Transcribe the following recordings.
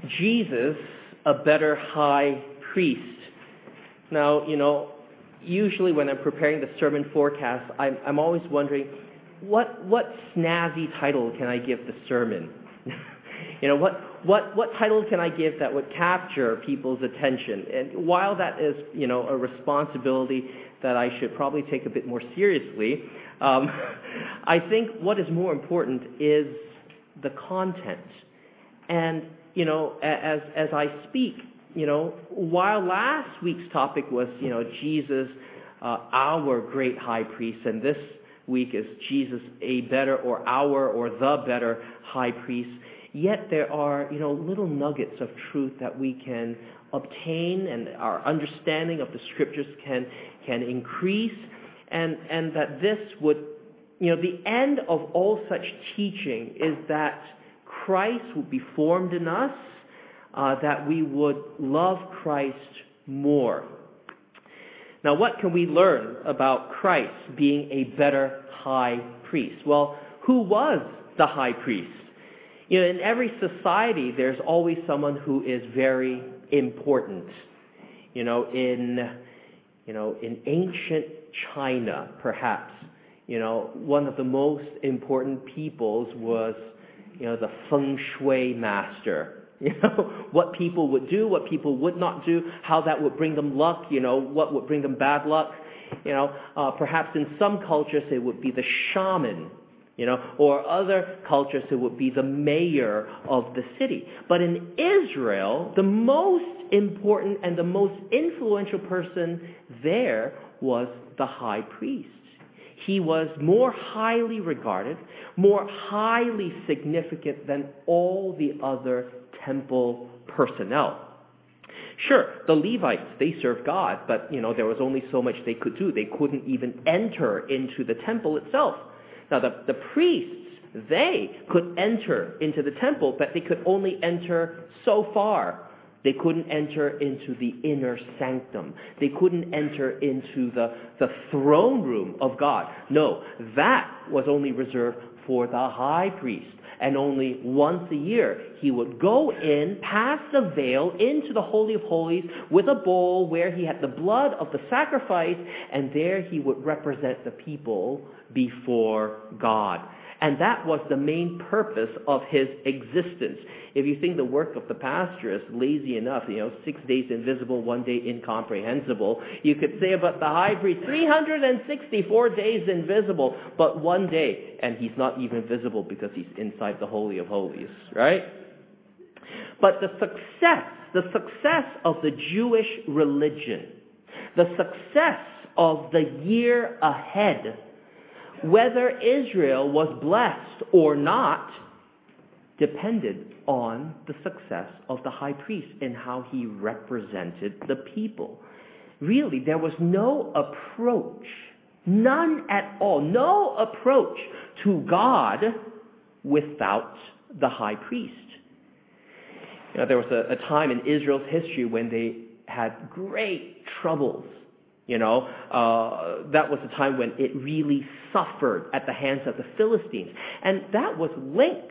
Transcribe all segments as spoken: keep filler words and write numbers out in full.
Jesus a better high priest? Now, you know, usually when I'm preparing the sermon forecast, I'm, I'm always wondering, what what snazzy title can I give the sermon? you know, what, what, what title can I give that would capture people's attention? And while that is, you know, a responsibility that I should probably take a bit more seriously, um, I think what is more important is the content. And, you know, as as I speak, you know, while last week's topic was, you know, Jesus, uh, our great high priest, and this week is Jesus a better or our or the better high priest, yet there are, you know, little nuggets of truth that we can obtain, and our understanding of the scriptures can can increase, and and that this would, you know, the end of all such teaching is that Christ would be formed in us, uh, that we would love Christ more. Now, what can we learn about Christ being a better high priest? Well, who was the high priest? You know, in every society, there's always someone who is very important. You know, in you know, in ancient China, perhaps, you know, one of the most important peoples was, you know, the feng shui master. You know, what people would do, what people would not do, how that would bring them luck, you know, what would bring them bad luck. You know, uh, perhaps in some cultures it would be the shaman, you know, or other cultures it would be the mayor of the city. But in Israel, the most important and the most influential person there was the high priest. He was more highly regarded, more highly significant than all the other temple personnel. Sure, the Levites, they served God, but, you know, there was only so much they could do. They couldn't even enter into the temple itself. Now, the, the priests, they could enter into the temple, but they could only enter so far. They couldn't enter into the inner sanctum. They couldn't enter into the, the throne room of God. No, that was only reserved for the high priest. And only once a year he would go in, pass the veil into the Holy of Holies with a bowl where he had the blood of the sacrifice, and there he would represent the people before God. And that was the main purpose of his existence. If you think the work of the pastor is lazy enough, you know, six days invisible, one day incomprehensible, you could say about the high priest, three hundred sixty-four days invisible, but one day, and he's not even visible because he's inside the Holy of Holies, right? But the success, the success of the Jewish religion, the success of the year ahead, whether Israel was blessed or not, depended on the success of the high priest and how he represented the people. Really, there was no approach, none at all, no approach to God without the high priest. You know, there was a, a time in Israel's history when they had great troubles. You know, uh, that was a time when it really suffered at the hands of the Philistines. And that was linked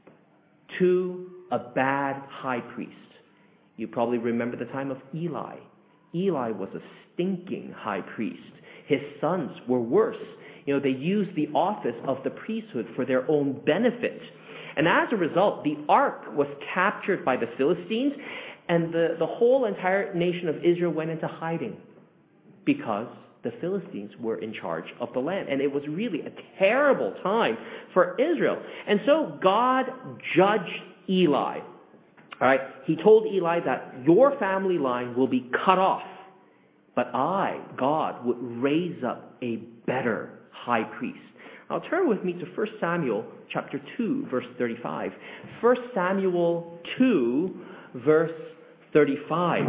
to a bad high priest. You probably remember the time of Eli. Eli was a stinking high priest. His sons were worse. You know, they used the office of the priesthood for their own benefit. And as a result, the ark was captured by the Philistines, and the, the whole entire nation of Israel went into hiding, because the Philistines were in charge of the land. And it was really a terrible time for Israel. And so God judged Eli. All right? He told Eli that your family line will be cut off, but I, God, would raise up a better high priest. Now turn with me to First Samuel chapter two, verse thirty-five. First Samuel two, verse thirty-five.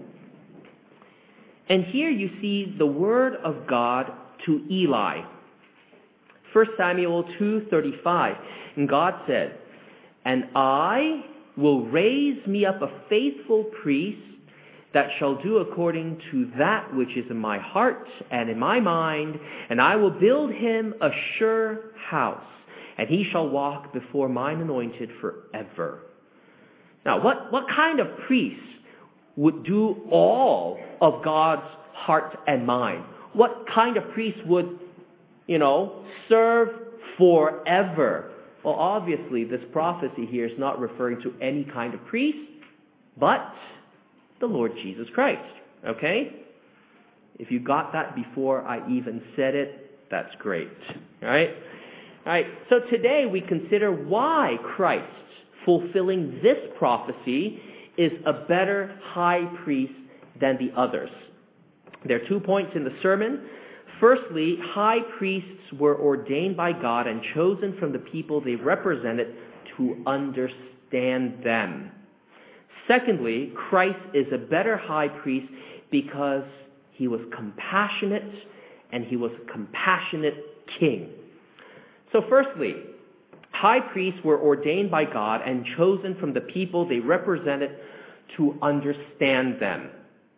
And here you see the word of God to Eli. First Samuel two thirty-five. And God said, "And I will raise me up a faithful priest that shall do according to that which is in my heart and in my mind, and I will build him a sure house, and he shall walk before mine anointed forever." Now, what, what kind of priest would do all of God's heart and mind? What kind of priest would, you know, serve forever? Well, obviously, this prophecy here is not referring to any kind of priest, but the Lord Jesus Christ. Okay? If you got that before I even said it, that's great. All right? All right. So today we consider why Christ, fulfilling this prophecy, is a better high priest than the others. There are two points in the sermon. Firstly, high priests were ordained by God and chosen from the people they represented to understand them. Secondly, Christ is a better high priest because he was compassionate and he was a compassionate king. So firstly, high priests were ordained by God and chosen from the people they represented to understand them.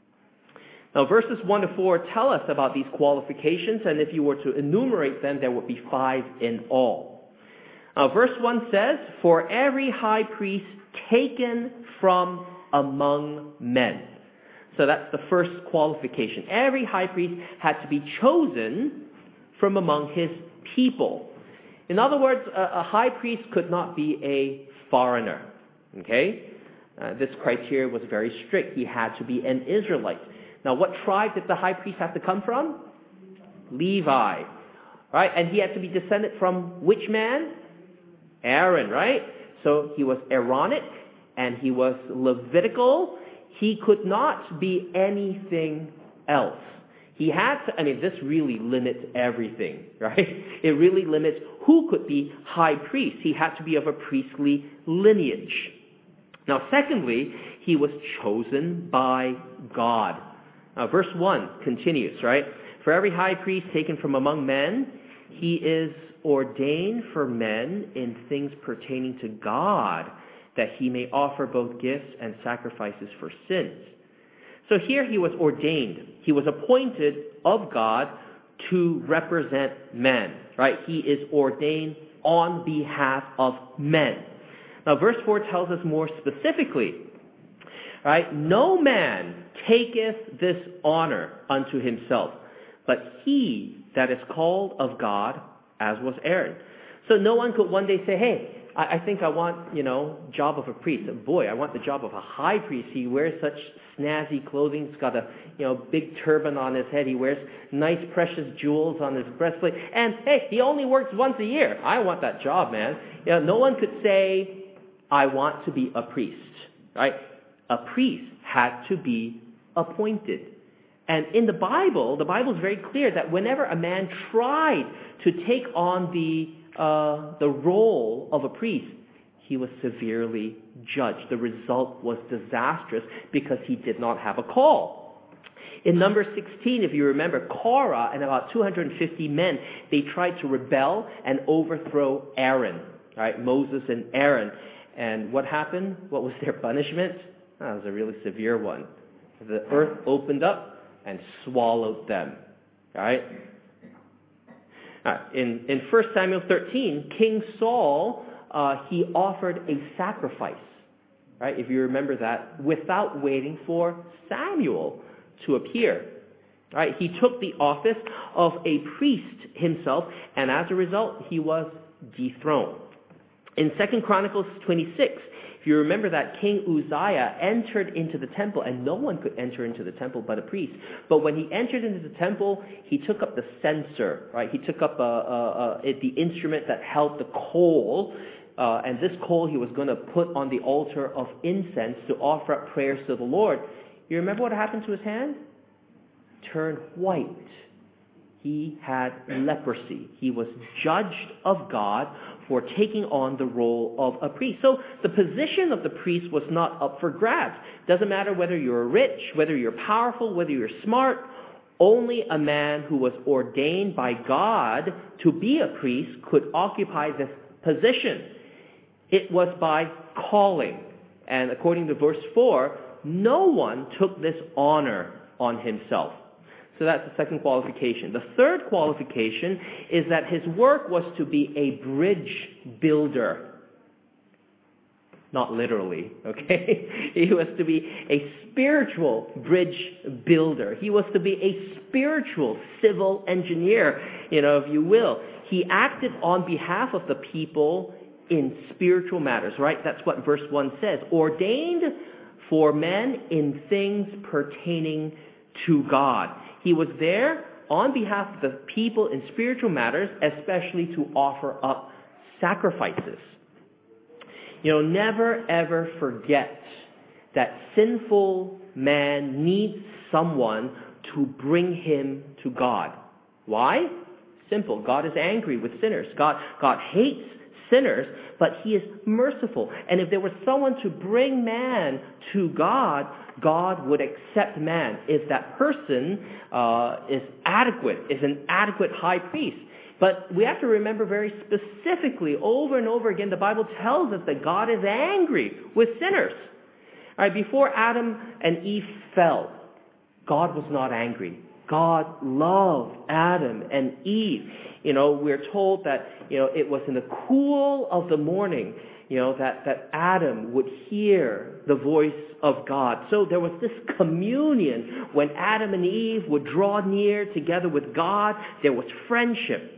Now, verses one to four tell us about these qualifications, and if you were to enumerate them, there would be five in all. Now, verse one says, "For every high priest taken from among men." So that's the first qualification. Every high priest had to be chosen from among his people. In other words, a, a high priest could not be a foreigner. Okay? Uh, this criteria was very strict. He had to be an Israelite. Now, what tribe did the high priest have to come from? Levi. Right? And he had to be descended from which man? Aaron, right? So he was Aaronic and he was Levitical. He could not be anything else. He had to, I mean, this really limits everything, right? It really limits who could be high priest. He had to be of a priestly lineage. Now, secondly, he was chosen by God. Now, verse one continues, right? "For every high priest taken from among men, he is ordained for men in things pertaining to God, that he may offer both gifts and sacrifices for sins." So here he was ordained. He was appointed of God to represent men, right? He is ordained on behalf of men. Now, verse four tells us more specifically, right? "No man taketh this honor unto himself, but he that is called of God, as was Aaron." So no one could one day say, "Hey, I, I think I want, you know, job of a priest. Boy, I want the job of a high priest. He wears such snazzy clothing. He's got a, you know, big turban on his head. He wears nice, precious jewels on his breastplate. And hey, he only works once a year. I want that job, man." You know, no one could say, "I want to be a priest." Right? A priest had to be appointed. And in the Bible, the Bible is very clear that whenever a man tried to take on the uh, the role of a priest, he was severely judged. The result was disastrous because he did not have a call. In Numbers sixteen, if you remember, Korah and about two hundred fifty men, they tried to rebel and overthrow Aaron, right? Moses and Aaron. And what happened? What was their punishment? Oh, it was a really severe one. The earth opened up and swallowed them. Right? In, in First Samuel thirteen, King Saul, uh, he offered a sacrifice. Right? If you remember that, without waiting for Samuel to appear. Right? He took the office of a priest himself, and as a result, he was dethroned. In Second Chronicles twenty-six, if you remember that, King Uzziah entered into the temple, and no one could enter into the temple but a priest. But when he entered into the temple, he took up the censer, right? He took up uh, uh, uh, the instrument that held the coal, uh, and this coal he was going to put on the altar of incense to offer up prayers to the Lord. You remember what happened to his hand? Turned white. He had leprosy. He was judged of God for taking on the role of a priest. So the position of the priest was not up for grabs. Doesn't matter whether you're rich, whether you're powerful, whether you're smart. Only a man who was ordained by God to be a priest could occupy this position. It was by calling. And according to verse four, no one took this honor on himself. So that's the second qualification. The third qualification is that his work was to be a bridge builder. Not literally, okay? He was to be a spiritual bridge builder. He was to be a spiritual civil engineer, you know, if you will. He acted on behalf of the people in spiritual matters, right? That's what verse one says. Ordained for men in things pertaining to God. He was there on behalf of the people in spiritual matters, especially to offer up sacrifices. You know, never ever forget that sinful man needs someone to bring him to God. Why? Simple. God is angry with sinners. God, God hates sinners, but he is merciful. And if there was someone to bring man to God, God would accept man if that person uh, is adequate, is an adequate high priest. But we have to remember very specifically, over and over again, the Bible tells us that God is angry with sinners. All right, before Adam and Eve fell, God was not angry. God loved Adam and Eve. You know, we're told that, you know, it was in the cool of the morning, you know, that, that Adam would hear the voice of God. So there was this communion when Adam and Eve would draw near together with God. There was friendship.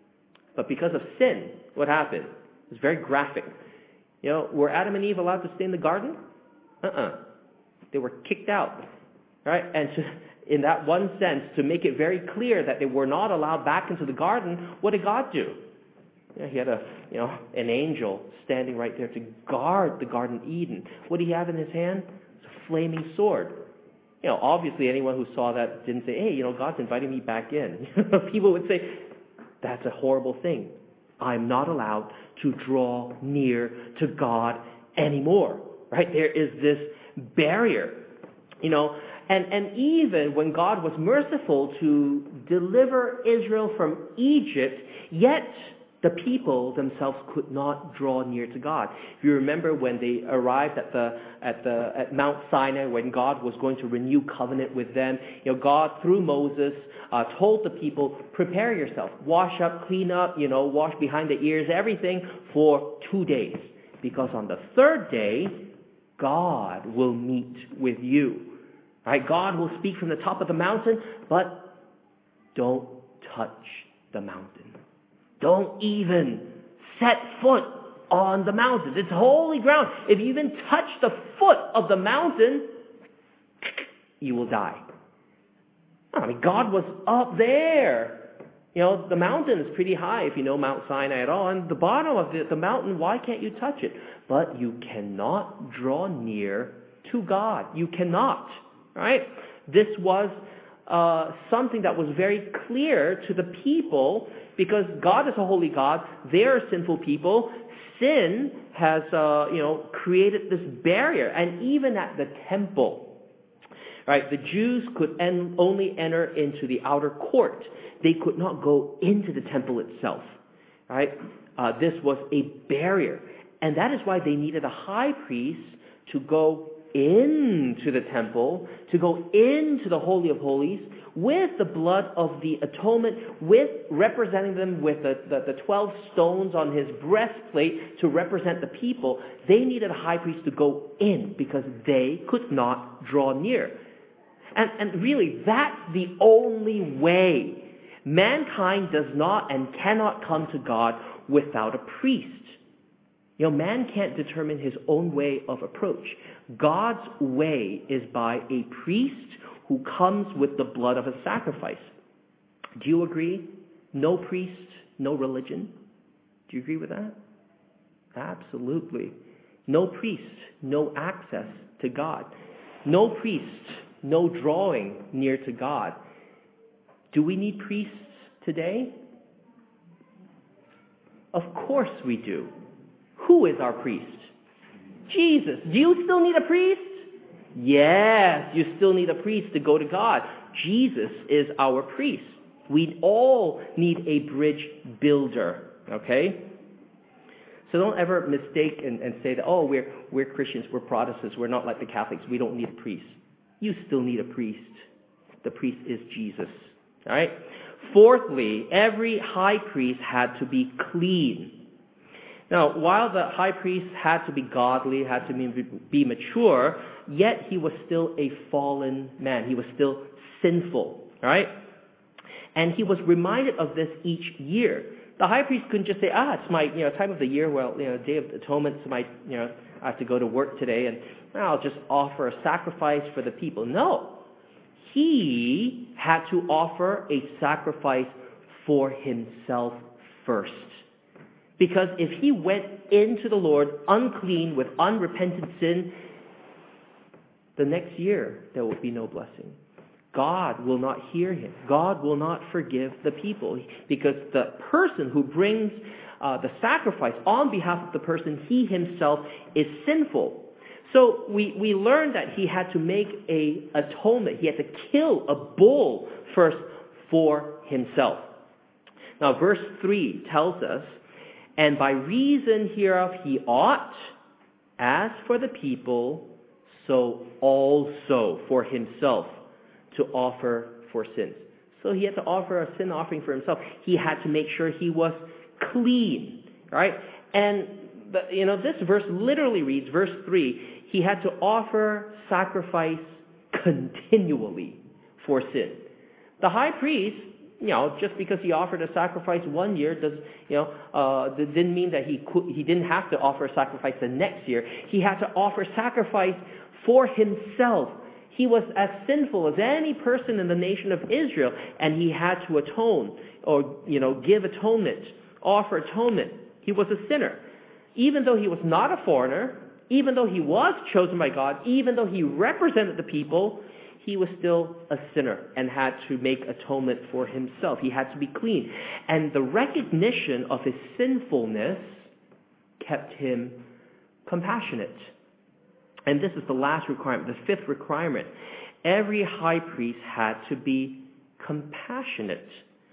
But because of sin, what happened? It was very graphic. You know, were Adam and Eve allowed to stay in the garden? Uh-uh. They were kicked out. Right? And to, in that one sense, to make it very clear that they were not allowed back into the garden, what did God do? You know, he had a, you know, an angel standing right there to guard the Garden of Eden. What did he have in his hand? It's a flaming sword. You know, obviously anyone who saw that didn't say, hey, you know, God's inviting me back in. People would say, that's a horrible thing. I'm not allowed to draw near to God anymore. Right? There is this barrier. You know, and, and even when God was merciful to deliver Israel from Egypt, yet the people themselves could not draw near to God. If you remember when they arrived at the at the at Mount Sinai, when God was going to renew covenant with them, you know, God through Moses uh, told the people, prepare yourself, wash up, clean up, you know, wash behind the ears, everything for two days, because on the third day, God will meet with you. Right? God will speak from the top of the mountain, but don't touch the mountain. Don't even set foot on the mountain. It's holy ground. If you even touch the foot of the mountain, you will die. I mean, God was up there. You know, the mountain is pretty high if you know Mount Sinai at all. And the bottom of the, the mountain, why can't you touch it? But you cannot draw near to God. You cannot. Right? This was uh, something that was very clear to the people, because God is a holy God. They are sinful people. Sin has, uh, you know, created this barrier. And even at the temple, right, the Jews could en- only enter into the outer court. They could not go into the temple itself. Right? Uh, this was a barrier. And that is why they needed a high priest to go into the temple, to go into the Holy of Holies with the blood of the atonement, with representing them with the, the, the twelve stones on his breastplate to represent the people. They needed a high priest to go in because they could not draw near. And, and really, that's the only way. Mankind does not and cannot come to God without a priest. You know, man can't determine his own way of approach. God's way is by a priest who comes with the blood of a sacrifice. Do you agree? No priest, no religion. Do you agree with that? Absolutely. No priest, no access to God. No priest, no drawing near to God. Do we need priests today? Of course we do. Who is our priest? Jesus. Do you still need a priest? Yes, you still need a priest to go to God. Jesus is our priest. We all need a bridge builder, okay? So don't ever mistake and, and say that, oh, we're, we're Christians, we're Protestants, we're not like the Catholics, we don't need a priest. You still need a priest. The priest is Jesus, all right? Fourthly, every high priest had to be clean. Now, while the high priest had to be godly, had to be, be mature, yet he was still a fallen man. He was still sinful, right? And he was reminded of this each year. The high priest couldn't just say, ah, it's my you know time of the year, well, you know, Day of Atonement, so my, you know, I have to go to work today, and well, I'll just offer a sacrifice for the people. No. He had to offer a sacrifice for himself first. Because if he went into the Lord unclean with unrepentant sin, the next year there will be no blessing. God will not hear him. God will not forgive the people. Because the person who brings uh, the sacrifice on behalf of the person, he himself is sinful. So we, we learned that he had to make a atonement. He had to kill a bull first for himself. Now verse three tells us, and by reason hereof he ought, as for the people, so also for himself, to offer for sins. So he had to offer a sin offering for himself. He had to make sure he was clean, right? And the, you know, this verse literally reads, verse three, he had to offer sacrifice continually for sin. The high priest, you know, just because he offered a sacrifice one year, does you know, uh, didn't mean that he could, he didn't have to offer a sacrifice the next year. He had to offer sacrifice for himself. He was as sinful as any person in the nation of Israel, and he had to atone, or you know, give atonement, offer atonement. He was a sinner, even though he was not a foreigner, even though he was chosen by God, even though he represented the people. He was still a sinner and had to make atonement for himself. He had to be clean. And the recognition of his sinfulness kept him compassionate. And this is the last requirement, the fifth requirement. Every high priest had to be compassionate.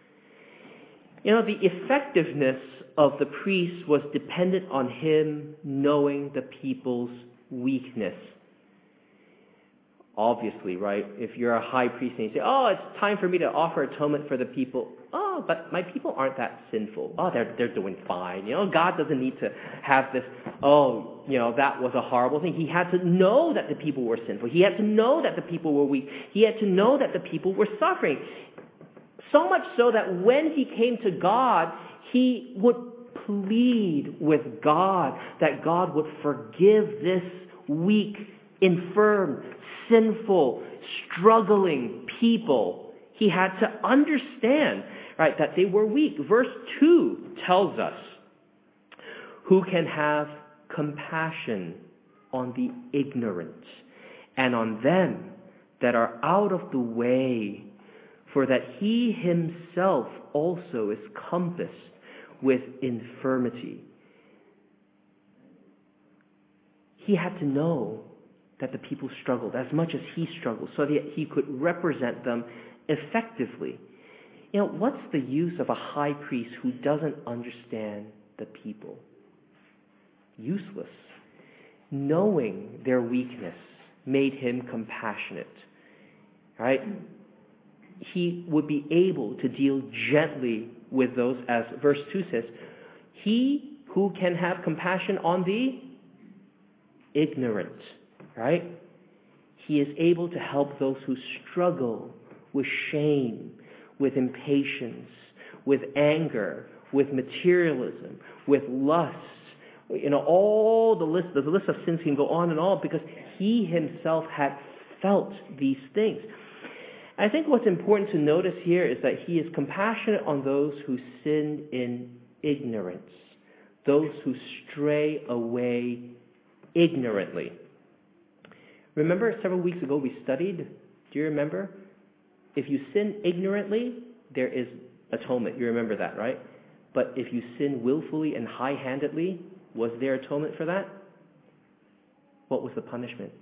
You know, the effectiveness of the priest was dependent on him knowing the people's weakness. Obviously, right? If you're a high priest and you say, oh, it's time for me to offer atonement for the people. Oh, but my people aren't that sinful. Oh, they're they're doing fine. You know, God doesn't need to have this, oh, you know, that was a horrible thing. He had to know that the people were sinful. He had to know that the people were weak. He had to know that the people were suffering. So much so that when he came to God, he would plead with God that God would forgive this weak, infirm, sinful, struggling people. He had to understand, right, that they were weak. Verse two tells us, who can have compassion on the ignorant and on them that are out of the way, for that he himself also is compassed with infirmity. He had to know that the people struggled as much as he struggled, so that he could represent them effectively. You know, what's the use of a high priest who doesn't understand the people? Useless. Knowing their weakness made him compassionate. Right? He would be able to deal gently with those, as verse two says, he who can have compassion on the ignorant. Right? He is able to help those who struggle with shame, with impatience, with anger, with materialism, with lust. You know, all the list, the list of sins can go on and on because he himself had felt these things. I think what's important to notice here is that he is compassionate on those who sin in ignorance, those who stray away ignorantly. Remember several weeks ago we studied, do you remember? If you sin ignorantly, there is atonement. You remember that, right? But if you sin willfully and high-handedly, was there atonement for that? What was the punishment?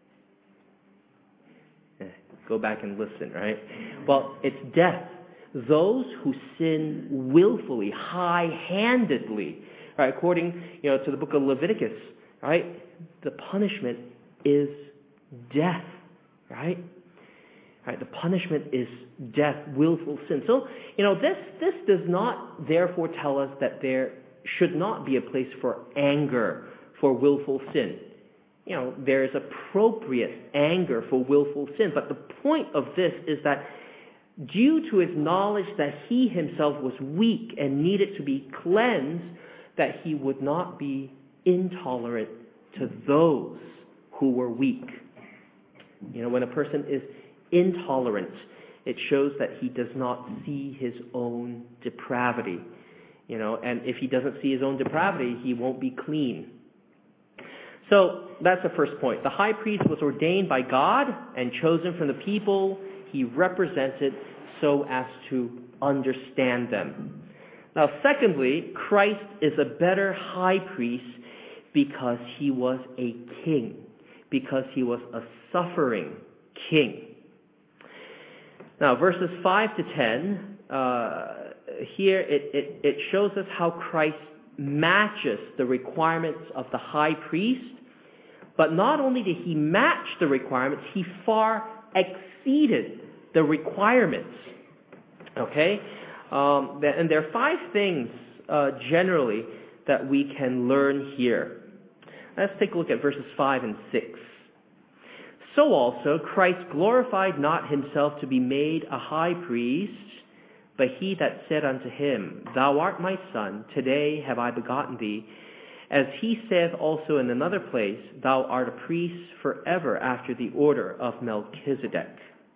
Eh, go back and listen, right? Well, it's death. Those who sin willfully, high-handedly, right? According, you know, to the book of Leviticus, right? The punishment is death, right? Right, the punishment is death, willful sin. So, you know, this this does not therefore tell us that there should not be a place for anger for willful sin. You know, there is appropriate anger for willful sin. But the point of this is that due to his knowledge that he himself was weak and needed to be cleansed, that he would not be intolerant to those who were weak. You know, when a person is intolerant, it shows that he does not see his own depravity. You know, and if he doesn't see his own depravity, he won't be clean. So that's the first point. The high priest was ordained by God and chosen from the people he represented so as to understand them. Now, secondly, Christ is a better high priest because he was a king, because he was a suffering king. Now, verses five to ten, uh, here it, it, it shows us how Christ matches the requirements of the high priest, but not only did he match the requirements, he far exceeded the requirements. Okay? Um, and there are five things uh, generally that we can learn here. Let's take a look at verses five and six. So also Christ glorified not himself to be made a high priest, but he that said unto him, Thou art my son, today have I begotten thee. As he saith also in another place, Thou art a priest forever after the order of Melchizedek.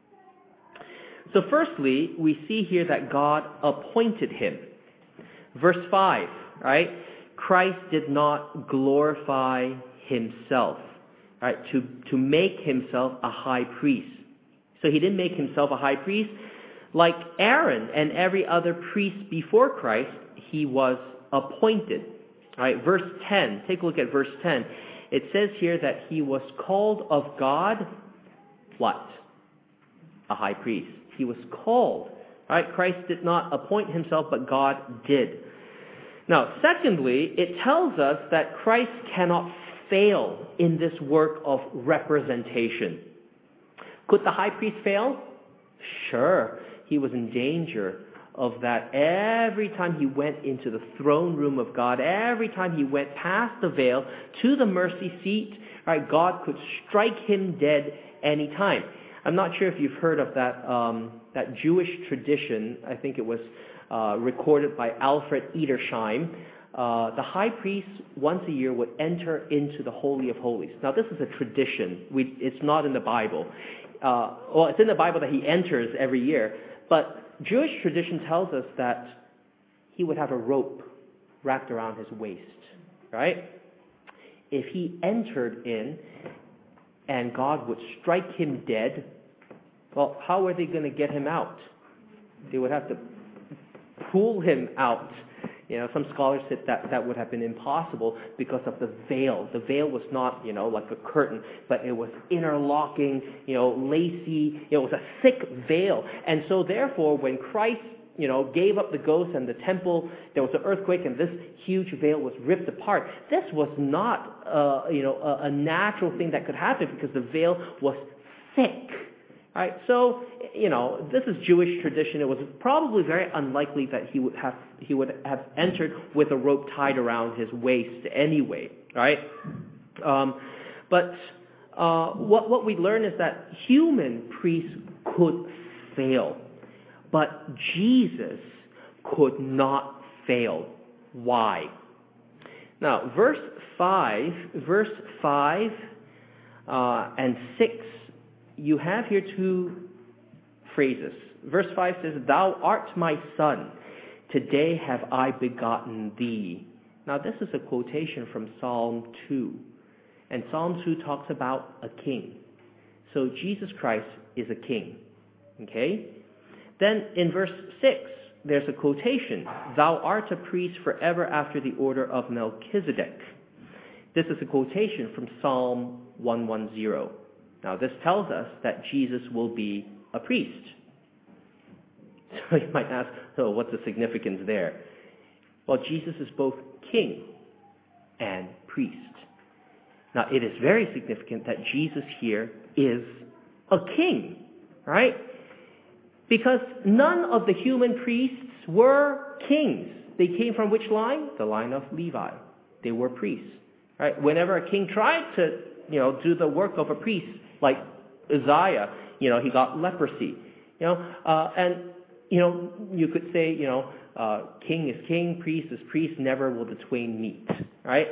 So firstly, we see here that God appointed him. Verse five, right? Christ did not glorify himself, right? To, to make himself a high priest. So he didn't make himself a high priest. Like Aaron and every other priest before Christ, he was appointed. Right? Verse ten, take a look at verse ten. It says here that he was called of God, what? A high priest. He was called. Right? Christ did not appoint himself, but God did. Now, secondly, it tells us that Christ cannot fail in this work of representation. Could the high priest fail? Sure. He was in danger of that every time he went into the throne room of God, every time he went past the veil to the mercy seat, right, God could strike him dead any time. I'm not sure if you've heard of that um, that Jewish tradition. I think it was uh, recorded by Alfred Edersheim. Uh, the high priest once a year would enter into the Holy of Holies. Now, this is a tradition. We, it's not in the Bible. Uh, well, it's in the Bible that he enters every year, but Jewish tradition tells us that he would have a rope wrapped around his waist, right? If he entered in and God would strike him dead, well, how are they going to get him out? They would have to pull him out. You know, some scholars said that that would have been impossible because of the veil. The veil was not, you know, like a curtain, but it was interlocking, you know, lacy. It was a thick veil. And so therefore, when Christ, you know, gave up the ghost and the temple, there was an earthquake and this huge veil was ripped apart. This was not, uh, you know, a, a natural thing that could happen because the veil was thick. Right, so, you know, this is Jewish tradition. It was probably very unlikely that he would have he would have entered with a rope tied around his waist anyway, right? Um, but uh, what what we learn is that human priests could fail, but Jesus could not fail. Why? Now, verse five, verse five uh, and six. You have here two phrases. Verse five says, Thou art my son, today have I begotten thee. Now this is a quotation from Psalm two. And Psalm two talks about a king. So Jesus Christ is a king. Okay? Then in verse six, there's a quotation. Thou art a priest forever after the order of Melchizedek. This is a quotation from Psalm one ten. Now, this tells us that Jesus will be a priest. So you might ask, oh, what's the significance there? Well, Jesus is both king and priest. Now, it is very significant that Jesus here is a king, right? Because none of the human priests were kings. They came from which line? The line of Levi. They were priests. Right? Whenever a king tried to, you know, do the work of a priest, like Uzziah, you know, he got leprosy. You know, uh, and, you know, you could say, you know, uh, king is king, priest is priest, never will the twain meet. Right?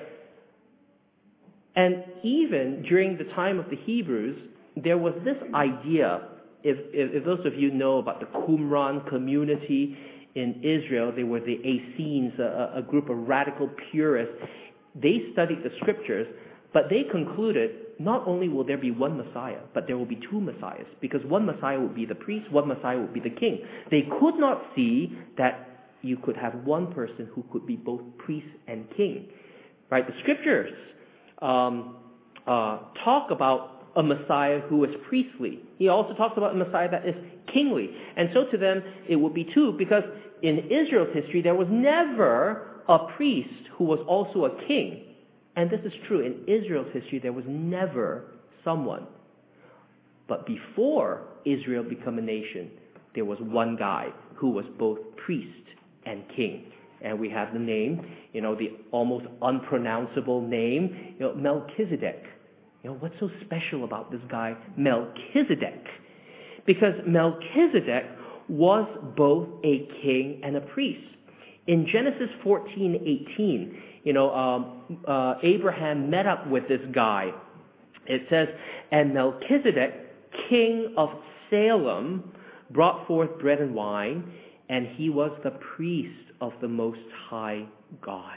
And even during the time of the Hebrews, there was this idea, if, if, if those of you know about the Qumran community in Israel, they were the Essenes, a, a group of radical purists. They studied the scriptures, but they concluded not only will there be one Messiah, but there will be two Messiahs, because one Messiah would be the priest, one Messiah would be the king. They could not see that you could have one person who could be both priest and king. Right? The scriptures um, uh, talk about a Messiah who is priestly. He also talks about a Messiah that is kingly. And so to them, it would be two, because in Israel's history, there was never a priest who was also a king. And this is true. In Israel's history, there was never someone. But before Israel became a nation, there was one guy who was both priest and king. And we have the name, you know, the almost unpronounceable name, you know, Melchizedek. You know, what's so special about this guy, Melchizedek? Because Melchizedek was both a king and a priest. In Genesis fourteen eighteen, you know, um, uh, Abraham met up with this guy. It says, and Melchizedek, king of Salem, brought forth bread and wine, and he was the priest of the Most High God.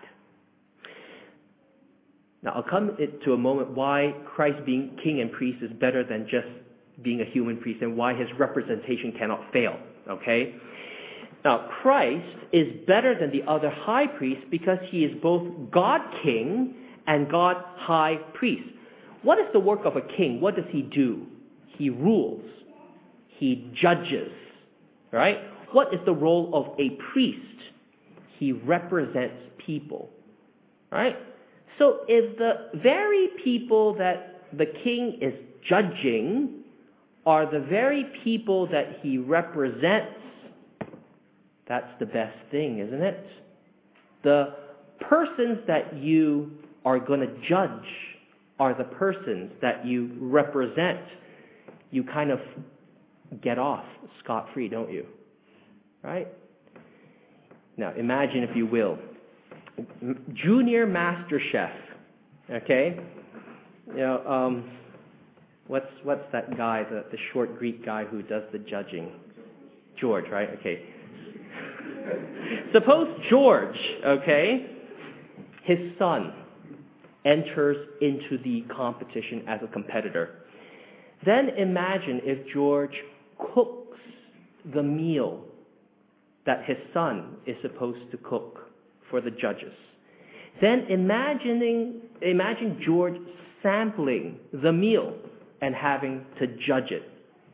Now, I'll come to a moment why Christ being king and priest is better than just being a human priest, and why his representation cannot fail, okay? Now, Christ is better than the other high priests because he is both God King and God High Priest. What is the work of a king? What does he do? He rules. He judges. Right? What is the role of a priest? He represents people. Right? So if the very people that the king is judging are the very people that he represents, that's the best thing, isn't it? The persons that you are going to judge are the persons that you represent. You kind of get off scot-free, don't you? Right? Now, imagine, if you will, Junior Master Chef. Okay? You know, um, what's what's that guy, the, the short Greek guy who does the judging? George, right? Okay. Suppose George, okay, his son enters into the competition as a competitor. Then imagine if George cooks the meal that his son is supposed to cook for the judges. Then imagining, imagine George sampling the meal and having to judge it.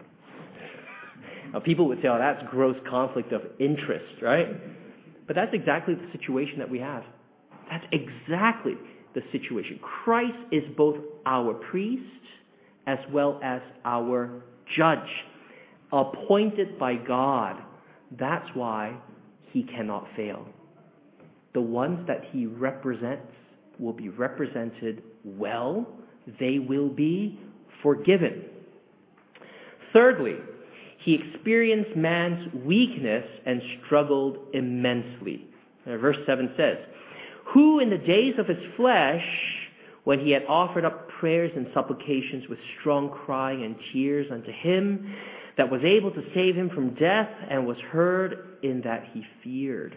Now, people would say, oh, that's gross conflict of interest, right? But that's exactly the situation that we have. That's exactly the situation. Christ is both our priest as well as our judge, appointed by God. That's why he cannot fail. The ones that he represents will be represented well. They will be forgiven. Thirdly, he experienced man's weakness and struggled immensely. Now, verse seven says, who in the days of his flesh, when he had offered up prayers and supplications with strong crying and tears unto him that was able to save him from death, and was heard in that he feared.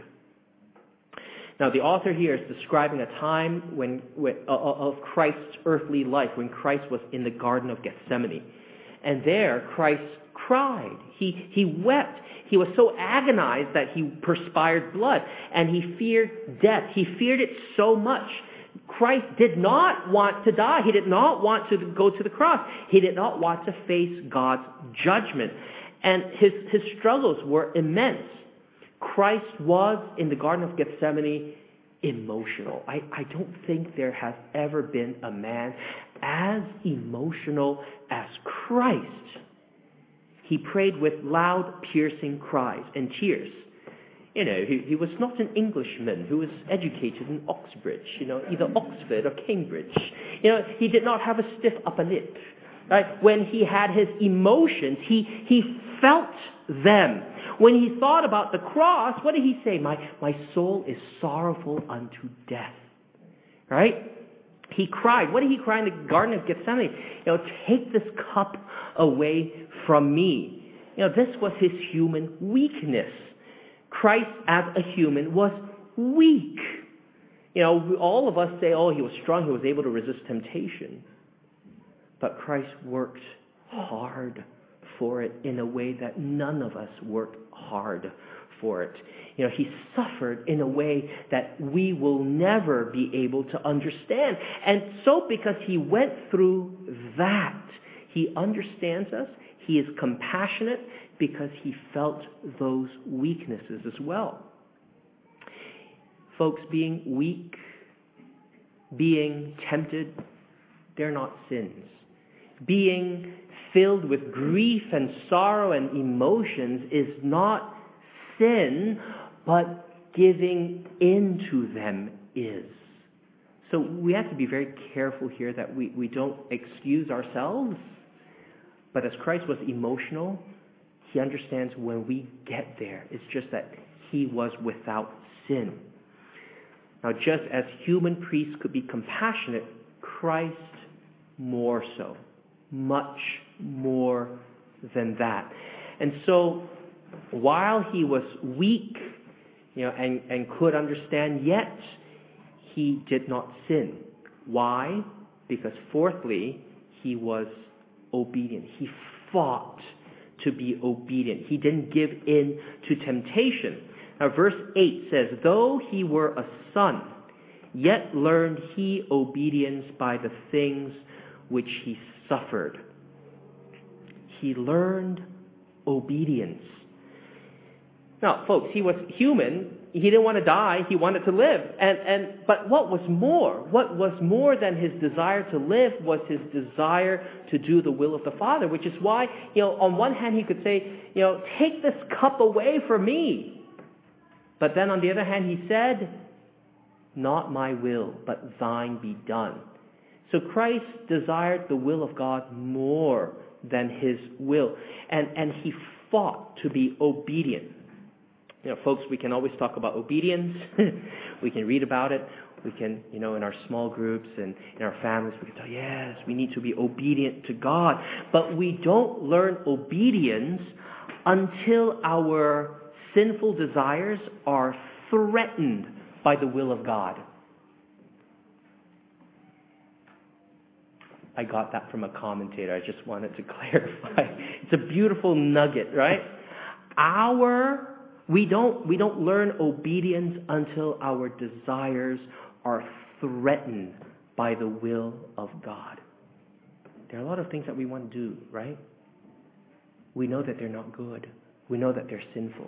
Now, the author here is describing a time when, when uh, of Christ's earthly life, when Christ was in the Garden of Gethsemane. And there, Christ cried. He, he wept. He was so agonized that he perspired blood. And he feared death. He feared it so much. Christ did not want to die. He did not want to go to the cross. He did not want to face God's judgment. And his, his struggles were immense. Christ was, in the Garden of Gethsemane, emotional. I, I don't think there has ever been a man as emotional as Christ. He prayed with loud, piercing cries and tears. You know, he, he was not an Englishman who was educated in Oxbridge, you know, either Oxford or Cambridge. You know, he did not have a stiff upper lip. Right? When he had his emotions, he, he felt them. When he thought about the cross, what did he say? My, my soul is sorrowful unto death. Right? He cried. What did he cry in the Garden of Gethsemane? You know, take this cup away from me. You know, this was his human weakness. Christ as a human was weak. You know, all of us say, oh, he was strong, he was able to resist temptation. But Christ worked hard for it in a way that none of us worked hard for it. You know, he suffered in a way that we will never be able to understand. And so because he went through that, he understands us. He is compassionate because he felt those weaknesses as well. Folks, being weak, being tempted, they're not sins. Being filled with grief and sorrow and emotions is not sin, but giving into them is. So we have to be very careful here that we, we don't excuse ourselves. But as Christ was emotional, he understands when we get there, it's just that he was without sin. Now, just as human priests could be compassionate, Christ more so. Much more than that. And so, while he was weak, you know, and, and could understand, yet he did not sin. Why? Because fourthly, he was obedient. He fought to be obedient. He didn't give in to temptation. Now, verse eight says, though he were a son, yet learned he obedience by the things which he suffered. He learned obedience. Now, folks, he was human. He didn't want to die. He wanted to live. And, and, but what was more? What was more than his desire to live was his desire to do the will of the Father, which is why, you know, on one hand he could say, you know, take this cup away from me. But then on the other hand he said, not my will, but thine be done. So Christ desired the will of God more than his will. And, and he fought to be obedient. You know, folks, we can always talk about obedience. We can read about it. We can, you know, in our small groups and in our families, we can tell, yes, we need to be obedient to God. But we don't learn obedience until our sinful desires are threatened by the will of God. I got that from a commentator. I just wanted to clarify. It's a beautiful nugget, right? Our We don't, we don't learn obedience until our desires are threatened by the will of God. There are a lot of things that we want to do, right? We know that they're not good. We know that they're sinful.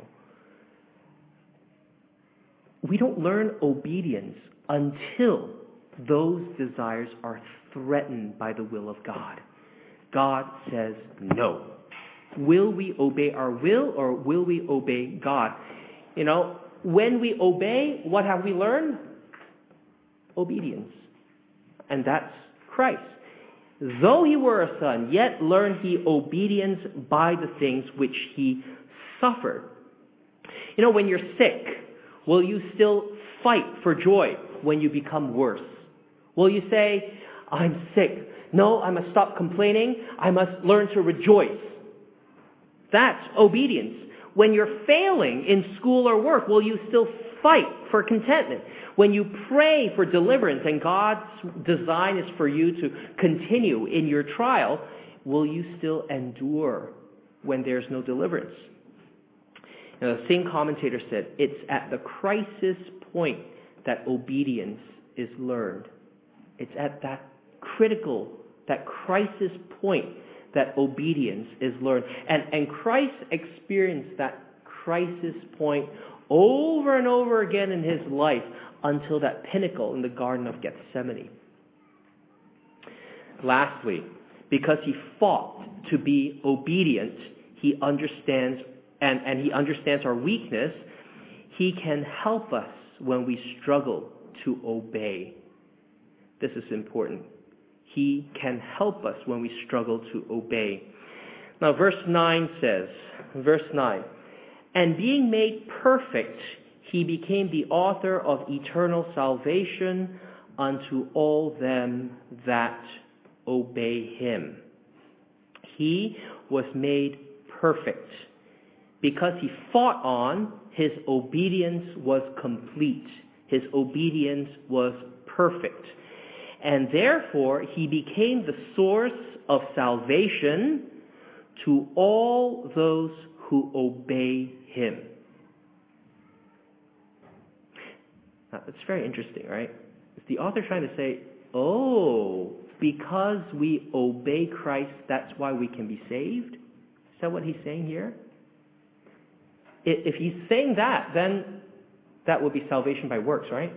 We don't learn obedience until those desires are threatened by the will of God. God says no. Will we obey our will or will we obey God? You know, when we obey, what have we learned? Obedience. And that's Christ. Though he were a son, yet learned he obedience by the things which he suffered. You know, when you're sick, will you still fight for joy when you become worse? Will you say, I'm sick. No, I must stop complaining. I must learn to rejoice. That's obedience. When you're failing in school or work, will you still fight for contentment? When you pray for deliverance and God's design is for you to continue in your trial, will you still endure when there's no deliverance? Now, the same commentator said, it's at the crisis point that obedience is learned. It's at that critical, that crisis point that obedience is learned. And, and Christ experienced that crisis point over and over again in his life until that pinnacle in the Garden of Gethsemane. Lastly, because he fought to be obedient, he understands, and, and he understands our weakness, He can help us when we struggle to obey. This is important. He can help us when we struggle to obey. Now, verse nine says, verse nine, and being made perfect, he became the author of eternal salvation unto all them that obey him. He was made perfect. Because he fought on, his obedience was complete. His obedience was perfect. And therefore, he became the source of salvation to all those who obey him. Now, it's very interesting, right? Is the author trying to say, oh, because we obey Christ, that's why we can be saved? Is that what he's saying here? If he's saying that, then that would be salvation by works, right?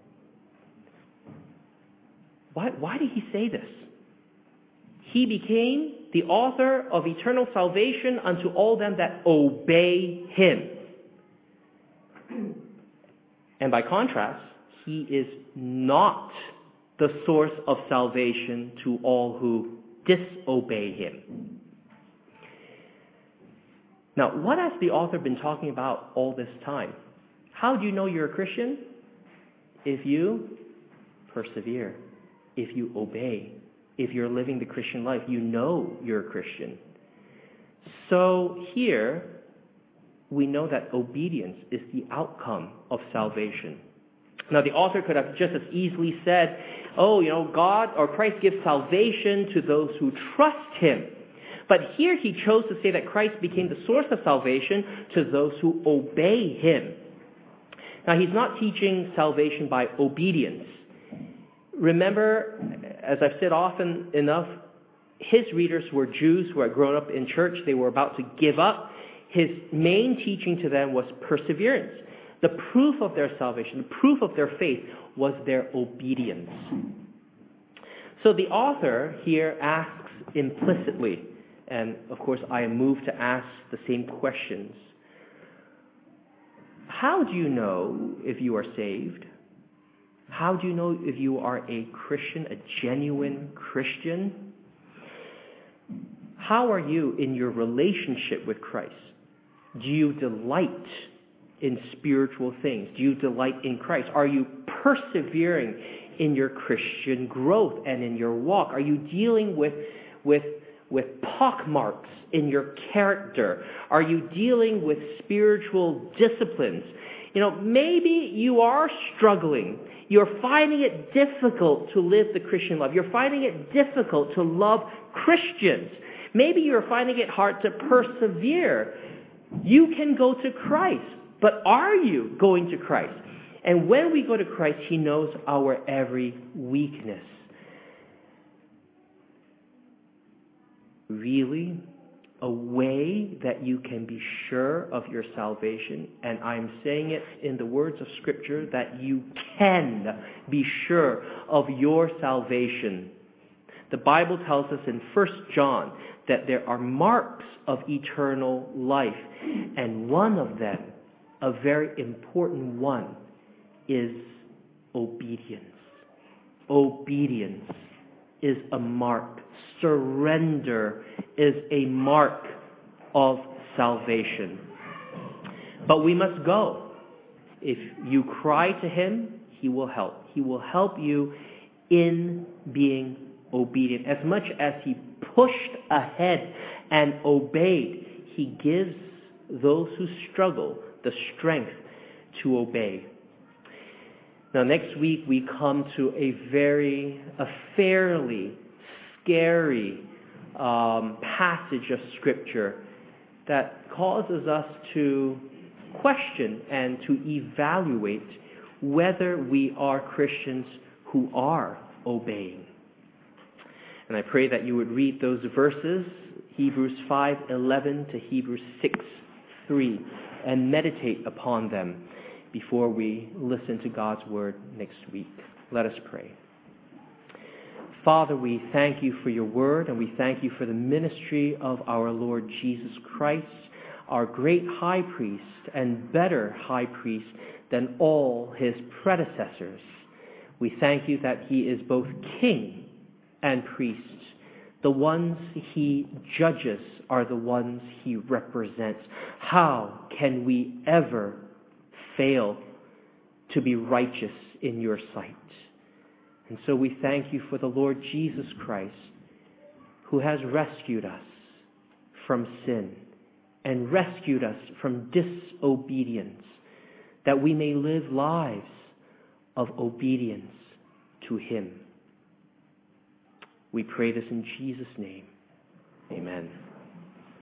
Why, why did he say this? He became the author of eternal salvation unto all them that obey him. And by contrast, he is not the source of salvation to all who disobey him. Now, what has the author been talking about all this time? How do you know you're a Christian? If you persevere, if you obey, if you're living the Christian life, you know you're a Christian. So here, we know that obedience is the outcome of salvation. Now, the author could have just as easily said, oh, you know, God or Christ gives salvation to those who trust him. But here he chose to say that Christ became the source of salvation to those who obey him. Now, he's not teaching salvation by obedience. Remember, as I've said often enough, his readers were Jews who had grown up in church. They were about to give up. His main teaching to them was perseverance. The proof of their salvation, the proof of their faith, was their obedience. So the author here asks implicitly, and of course I am moved to ask the same questions. How do you know if you are saved? How do you know if you are a Christian, a genuine Christian? How are you in your relationship with Christ? Do you delight in spiritual things? Do you delight in Christ? Are you persevering in your Christian growth and in your walk? Are you dealing with, with, with pockmarks in your character? Are you dealing with spiritual disciplines? You know, maybe you are struggling. You're finding it difficult to live the Christian life. You're finding it difficult to love Christians. Maybe you're finding it hard to persevere. You can go to Christ, but are you going to Christ? And when we go to Christ, he knows our every weakness. Really? A way that you can be sure of your salvation, and I'm saying it in the words of Scripture, that you can be sure of your salvation. The Bible tells us in First John that there are marks of eternal life, and one of them, a very important one, is obedience. Obedience is a mark. Surrender is a mark of salvation. But we must go. If you cry to him, he will help. He will help you in being obedient. As much as he pushed ahead and obeyed, he gives those who struggle the strength to obey. Now, next week we come to a very, a fairly scary um, passage of Scripture that causes us to question and to evaluate whether we are Christians who are obeying. And I pray that you would read those verses, Hebrews five eleven to Hebrews six three, and meditate upon them before we listen to God's word next week. Let us pray. Father, we thank you for your word, and we thank you for the ministry of our Lord Jesus Christ. our great high priest and better high priest than all his predecessors. We thank you that he is both king and priest. The ones he judges are the ones he represents. How can we ever fail to be righteous in your sight? And so we thank you for the Lord Jesus Christ, who has rescued us from sin and rescued us from disobedience, that we may live lives of obedience to him. We pray this in Jesus' name. Amen.